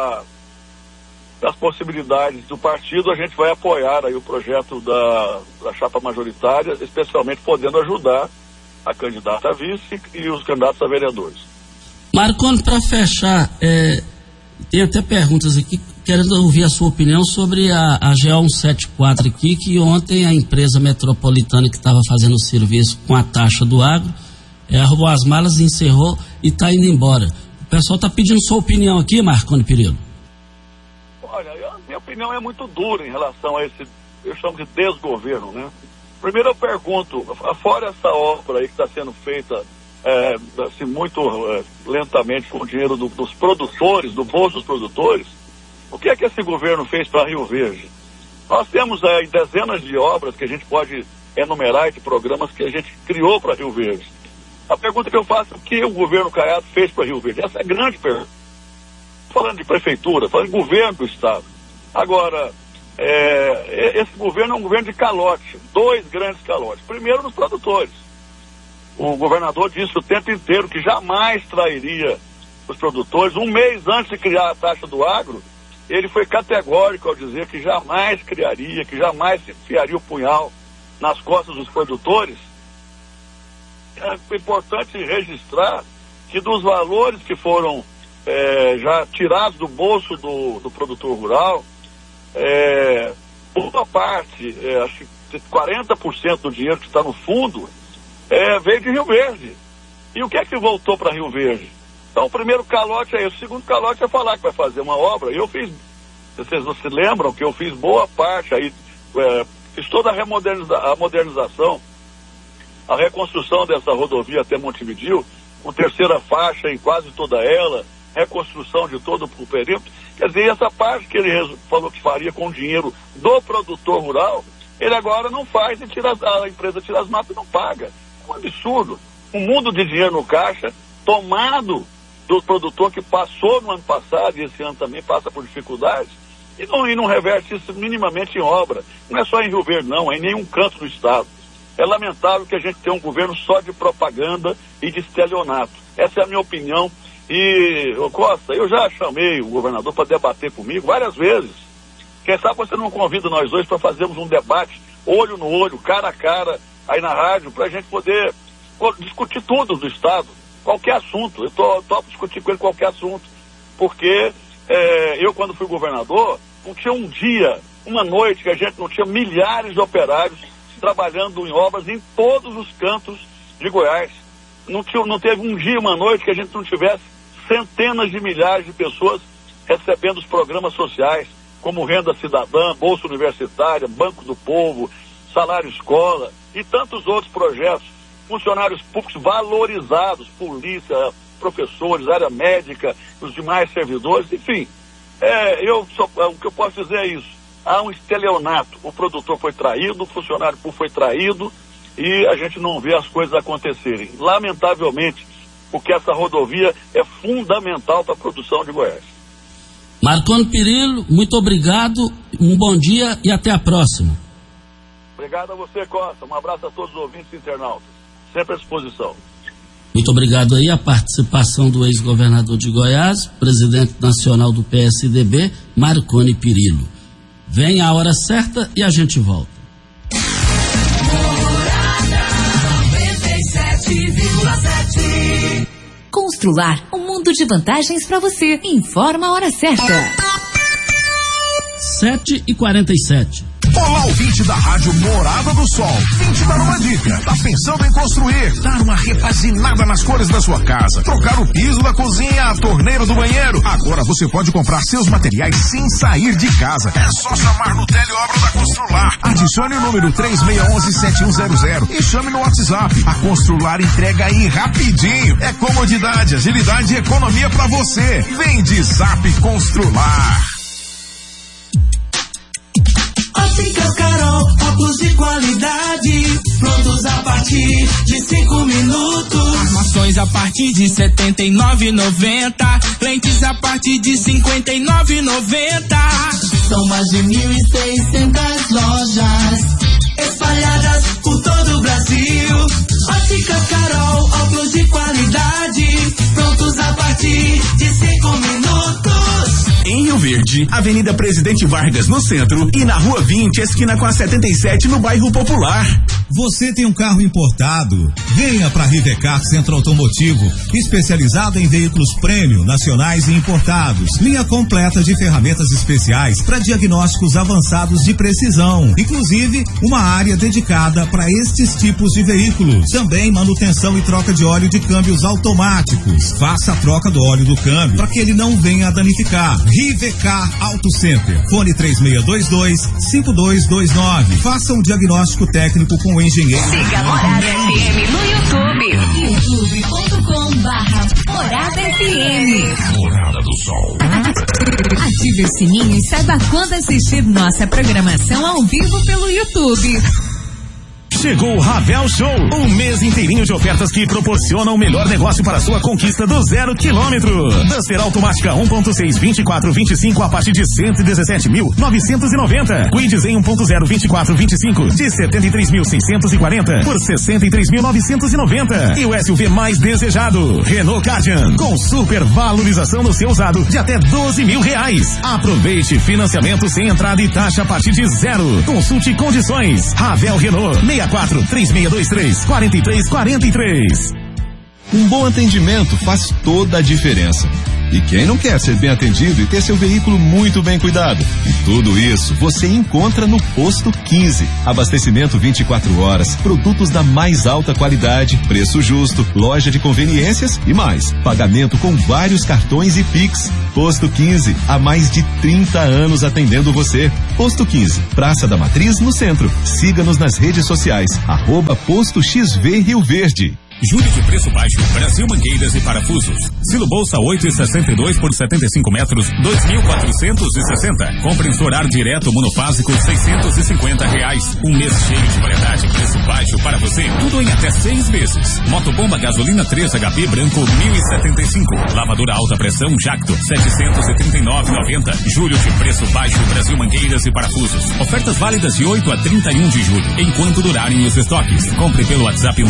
das possibilidades do partido, a gente vai apoiar aí o projeto da chapa majoritária, especialmente podendo ajudar a candidata a vice e os candidatos a vereadores. Marconi, para fechar, tem até perguntas aqui, querendo ouvir a sua opinião sobre a GO 174 aqui, que ontem a empresa metropolitana que estava fazendo o serviço com a taxa do agro, arrumou as malas, encerrou e está indo embora. O pessoal está pedindo sua opinião aqui, Marconi Perillo. Olha, a minha opinião é muito dura em relação a esse, eu chamo de desgoverno, né? Primeiro eu pergunto, fora essa obra aí que está sendo feita assim, muito lentamente com o dinheiro dos produtores, do bolso dos produtores, o que é que esse governo fez para Rio Verde? Nós temos dezenas de obras que a gente pode enumerar, de programas que a gente criou para Rio Verde. A pergunta que eu faço é o que o governo Caiado fez para Rio Verde? Essa é a grande pergunta. Falando de prefeitura, falando de governo do estado. Agora, esse governo é um governo de calote, 2 grandes calotes. Primeiro, nos produtores. O governador disse o tempo inteiro que jamais trairia os produtores. Um mês antes de criar a taxa do agro, ele foi categórico ao dizer que jamais criaria, que jamais enfiaria o punhal nas costas dos produtores. É importante registrar que dos valores que foram já tirados do bolso do produtor rural, boa parte, acho que 40% do dinheiro que está no fundo veio de Rio Verde. E o que é que voltou para Rio Verde? Então o primeiro calote é esse, o segundo calote é falar que vai fazer uma obra. Eu fiz, vocês não se lembram que eu fiz boa parte aí, fiz toda a modernização, a reconstrução dessa rodovia até Montevidéu, com terceira faixa em quase toda ela, reconstrução de todo o perímetro. Quer dizer, essa parte que ele falou que faria com o dinheiro do produtor rural, ele agora não faz e a empresa tira as matas e não paga. É um absurdo. Um mundo de dinheiro no caixa, tomado do produtor que passou no ano passado, e esse ano também passa por dificuldades, e não reverte isso minimamente em obra. Não é só em Rio Verde, não, é em nenhum canto do estado. É lamentável que a gente tenha um governo só de propaganda e de estelionato. Essa é a minha opinião. E, Costa, eu já chamei o governador para debater comigo várias vezes. Quem sabe você não convida nós dois para fazermos um debate, olho no olho, cara a cara, aí na rádio, para a gente poder discutir tudo do estado, qualquer assunto. Eu topo discutir com ele qualquer assunto, porque eu, quando fui governador, não tinha um dia, uma noite que a gente não tinha milhares de operários trabalhando em obras em todos os cantos de Goiás. Não teve um dia, uma noite que a gente não tivesse centenas de milhares de pessoas recebendo os programas sociais, como Renda Cidadã, Bolsa Universitária, Banco do Povo, Salário Escola e tantos outros projetos. Funcionários públicos valorizados, polícia, professores, área médica, os demais servidores, enfim. O que eu posso dizer é isso. Há um estelionato. O produtor foi traído, o funcionário público foi traído e a gente não vê as coisas acontecerem. Lamentavelmente, porque essa rodovia é fundamental para a produção de Goiás. Marconi Perillo, muito obrigado, um bom dia e até a próxima. Obrigado a você, Costa. Um abraço a todos os ouvintes e internautas. Sempre à disposição. Muito obrigado aí a participação do ex-governador de Goiás, presidente nacional do PSDB, Marconi Perillo. Vem a hora certa e a gente volta. Constrular um mundo de vantagens para você. Informa a hora certa. 7h47. Olá, ouvinte da Rádio Morada do Sol. Vim te dar uma dica. Tá pensando em construir, dar uma repaginada nas cores da sua casa, trocar o piso da cozinha, a torneira do banheiro? Agora você pode comprar seus materiais sem sair de casa. É só chamar no Teleobra da Constrular. Adicione o número 3611-7100 e chame no WhatsApp. A Constrular entrega aí rapidinho. É comodidade, agilidade e economia pra você. Vem de Zap Constrular. Óticas Carol, óculos de qualidade, prontos a partir de 5 minutos. Armações a partir de R$ 79,90, lentes a partir de R$ 59,90. São mais de 1.600 lojas espalhadas por todo o Brasil. Óticas Carol, óculos de qualidade, prontos a partir de 5 minutos. Em Rio Verde, Avenida Presidente Vargas no centro e na Rua 20, esquina com a 77 no bairro Popular. Você tem um carro importado? Venha para Rivecar Centro Automotivo, especializado em veículos premium, nacionais e importados. Linha completa de ferramentas especiais para diagnósticos avançados de precisão. Inclusive, uma área dedicada para estes tipos de veículos. Também manutenção e troca de óleo de câmbios automáticos. Faça a troca do óleo do câmbio para que ele não venha a danificar. Rivecar Auto Center. Fone 3622-5229. Faça um diagnóstico técnico com o engenheiro. Siga a Morada FM no YouTube. youtube.com/Morada FM. Morada do Sol. Ative o sininho e saiba quando assistir nossa programação ao vivo pelo YouTube. Chegou o Ravel Show, um mês inteirinho de ofertas que proporcionam o melhor negócio para a sua conquista do 0 quilômetro. Duster automática 1.6 24/25 a partir de 117.990. Quidz em 1.0 24/25 de 73.640 por 63.990. E o SUV mais desejado, Renault Guardian, com super valorização no seu usado de até R$12.000. Aproveite financiamento sem entrada e taxa a partir de 0. Consulte condições. Ravel Renault 64-3623-4343. Um bom atendimento faz toda a diferença. E quem não quer ser bem atendido e ter seu veículo muito bem cuidado? E tudo isso você encontra no Posto 15. Abastecimento 24 horas, produtos da mais alta qualidade, preço justo, loja de conveniências e mais. Pagamento com vários cartões e Pix. Posto 15, há mais de 30 anos atendendo você. Posto 15, Praça da Matriz, no centro. Siga-nos nas redes sociais, @Posto XV Rio Verde. Júlio de preço baixo, Brasil Mangueiras e Parafusos. Silo bolsa 8,62 por 75 metros, 2.460. Compressor ar direto monofásico, R$650. Um mês cheio de variedade, preço baixo para você. Tudo em até 6 vezes. Motobomba gasolina 3 HP branco, 1.075. Lavadora alta pressão Jacto, 739,90. Júlio de preço baixo, Brasil Mangueiras e Parafusos. Ofertas válidas de 8 a 31 de julho, enquanto durarem os estoques. Compre pelo WhatsApp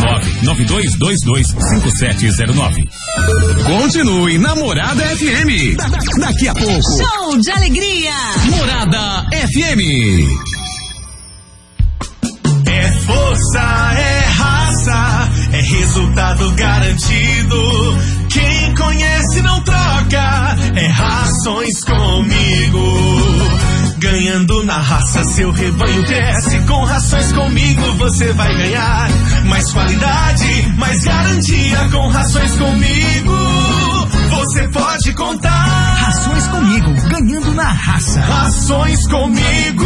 992225709. Continue na Morada FM. Daqui a pouco. Show de alegria. Morada FM. É força, é raça, é resultado garantido. Quem conhece não troca, é Rações Comigo. Ganhando na raça, seu rebanho cresce. Com Rações Comigo você vai ganhar mais qualidade, mais garantia. Com Rações Comigo você pode contar. Rações Comigo, ganhando na raça. Rações Comigo.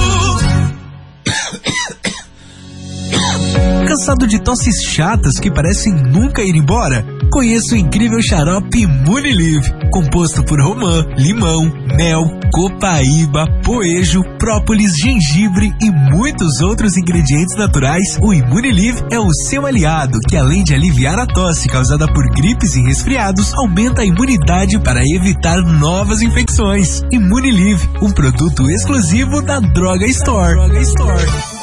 Cansado de tosses chatas que parecem nunca ir embora? Conheça o incrível xarope Imunilive, composto por romã, limão, mel, copaíba, poejo, própolis, gengibre e muitos outros ingredientes naturais. O Imunilive é o seu aliado, que além de aliviar a tosse causada por gripes e resfriados, aumenta a imunidade para evitar novas infecções. Imunilive, um produto exclusivo da Droga Store. Droga Store.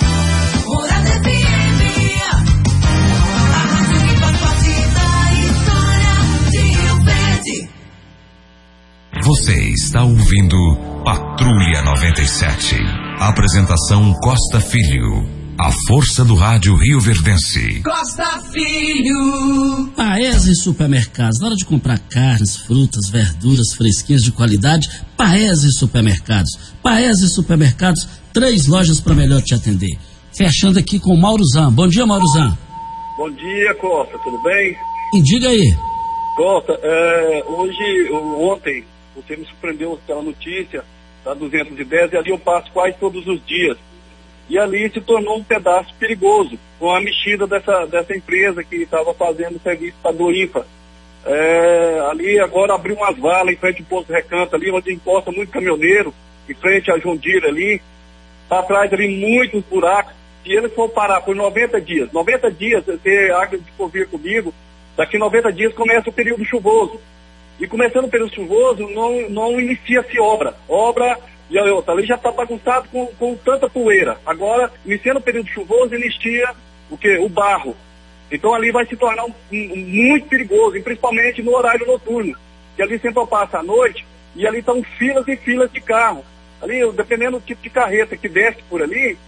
Você está ouvindo Patrulha 97. Apresentação Costa Filho. A força do rádio rioverdense. Costa Filho. Paese Supermercados. Na hora de comprar carnes, frutas, verduras fresquinhas de qualidade, Paese Supermercados. Paese Supermercados, 3 lojas para melhor te atender. Fechando aqui com o Mauruzan. Bom dia, Mauruzan. Bom dia, Costa. Tudo bem? E diga aí. Costa, ontem, você me surpreendeu pela notícia da 210 e ali eu passo quase todos os dias. E ali se tornou um pedaço perigoso, com a mexida dessa empresa que estava fazendo serviço para a Doinfa. Ali agora abriu umas valas em frente ao posto Recanto, ali onde encosta muito caminhoneiro, em frente à Jondira ali. Está atrás ali muitos buracos. Se eles for parar por 90 dias, você acha de convir comigo, daqui 90 dias começa o período chuvoso. E começando o período chuvoso, não inicia-se obra. Ali já está bagunçado com tanta poeira. Agora, iniciando o período chuvoso, inicia o quê? O barro. Então ali vai se tornar muito perigoso, e principalmente no horário noturno. Que ali sempre passa a noite, e ali estão filas e filas de carro. Ali, dependendo do tipo de carreta que desce por ali,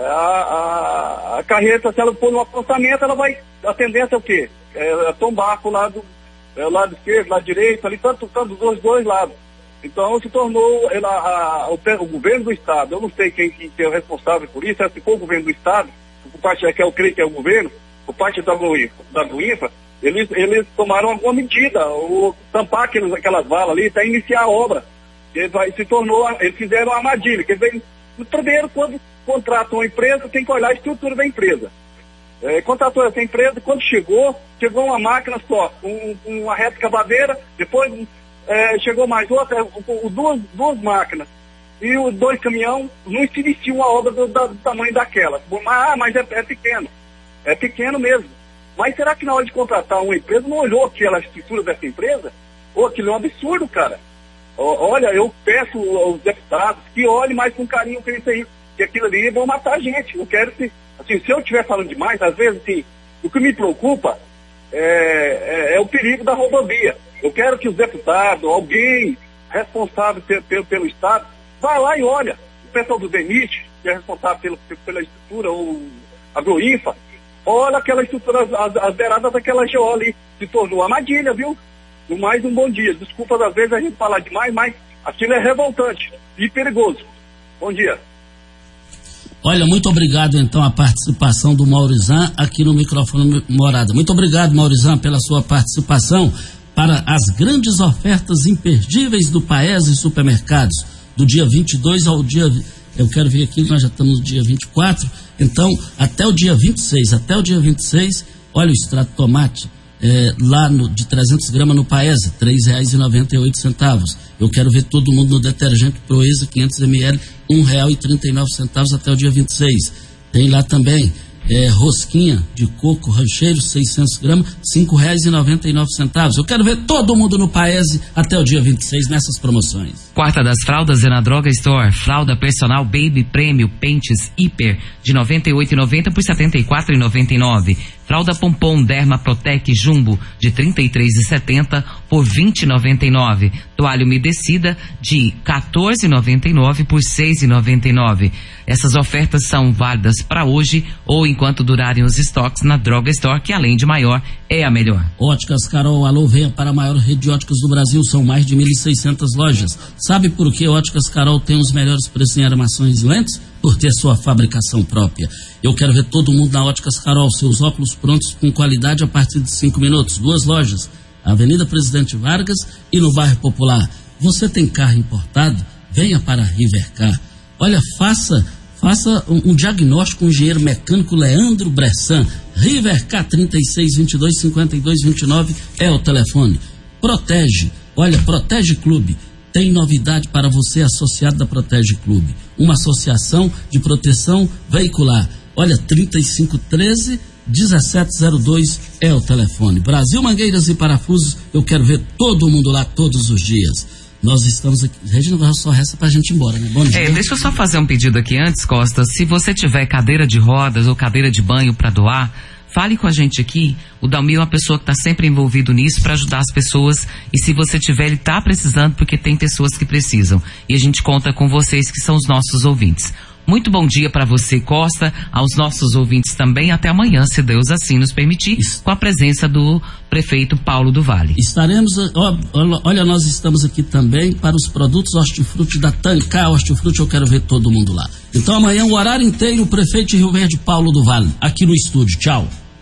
a carreta, se ela for no acostamento, a tendência é o quê? Tombar pro lado esquerdo, lado direito, ali tanto dos dois lados. Então se tornou o governo do estado, eu não sei quem é o responsável por isso, se for o governo do estado, por parte eu creio que é o governo, por parte da Doinfa, eles tomaram alguma medida, ou tampar aquelas valas ali até iniciar a obra. Eles fizeram uma armadilha, que eles primeiro, quando contratam uma empresa, tem que olhar a estrutura da empresa. Contratou essa empresa, quando chegou uma máquina só, com uma reta cavadeira, depois chegou mais outra, duas máquinas, e os 2 caminhões, não se inicia uma obra do tamanho daquela. Mas é pequeno. É pequeno mesmo. Mas será que na hora de contratar uma empresa, não olhou aquela estrutura dessa empresa? Aquilo é um absurdo, cara. Olha, eu peço aos deputados que olhem mais com carinho que isso aí, que aquilo ali vão matar a gente. Eu quero que, assim, se eu estiver falando demais, às vezes, assim, o que me preocupa é o perigo da rodovia. Eu quero que os deputados, alguém responsável pelo Estado, vá lá e olha. O pessoal do DENIT, que é responsável pela estrutura, ou a Doinfa, olha aquela estrutura, as beiradas daquela GO ali, se tornou armadilha, viu? No mais, um bom dia. Desculpa, às vezes a gente falar demais, mas aquilo é revoltante e perigoso. Bom dia. Olha, muito obrigado então a participação do Mauruzan aqui no microfone Morada. Muito obrigado, Mauruzan, pela sua participação para as grandes ofertas imperdíveis do Paese Supermercados, do dia 22 ao dia... Eu quero ver aqui, nós já estamos no dia 24, então até o dia 26, olha o extrato de tomate, lá de 300 gramas no Paese, R$ 3,98. Eu quero ver todo mundo no detergente Proeza 500 ml, R$ 1,39 até o dia 26. Tem lá também rosquinha de coco rancheiro, 600 gramas, R$ 5,99. Eu quero ver todo mundo no Paese até o dia 26 nessas promoções. Quarta das fraldas é na Droga Store. Fralda personal Baby Prêmio Pentes Hiper de R$ 98,90 por R$ 74,99. Fralda Pompom Derma Protec Jumbo de R$ 33,70 por R$ 20,99. Toalha umedecida de R$ 14,99 por R$ 6,99. Essas ofertas são válidas para hoje ou enquanto durarem os estoques na Droga Store, que além de maior, é a melhor. Óticas Carol, alô, venha para a maior rede de óticas do Brasil, são mais de 1.600 lojas. Sabe por que Óticas Carol tem os melhores preços em armações e lentes? Por ter sua fabricação própria. Eu quero ver todo mundo na Óticas Carol, seus óculos prontos com qualidade a partir de 5 minutos. 2 lojas, Avenida Presidente Vargas e no bairro Popular. Você tem carro importado? Venha para a Rivercar. Olha, faça um diagnóstico com o engenheiro mecânico Leandro Bressan. Rivercar 3622-5229 é o telefone. Protege, olha, Protege Clube. Tem novidade para você, associado da Protege Clube. Uma associação de proteção veicular. Olha, 3513-1702 é o telefone. Brasil Mangueiras e Parafusos, eu quero ver todo mundo lá todos os dias. Nós estamos aqui. Regina, só resta pra gente ir embora, né? Bom dia. Deixa eu só fazer um pedido aqui antes, Costa. Se você tiver cadeira de rodas ou cadeira de banho para doar, fale com a gente aqui. O Dalmir é uma pessoa que está sempre envolvido nisso para ajudar as pessoas. E se você tiver, ele está precisando, porque tem pessoas que precisam. E a gente conta com vocês, que são os nossos ouvintes. Muito bom dia para você, Costa, aos nossos ouvintes também. Até amanhã, se Deus assim nos permitir, com a presença do prefeito Paulo do Vale. Estaremos, olha, nós estamos aqui também para os produtos hortifruti da Tancar Hortifruti, eu quero ver todo mundo lá. Então amanhã o horário inteiro, o prefeito de Rio Verde, Paulo do Vale, aqui no estúdio. Tchau.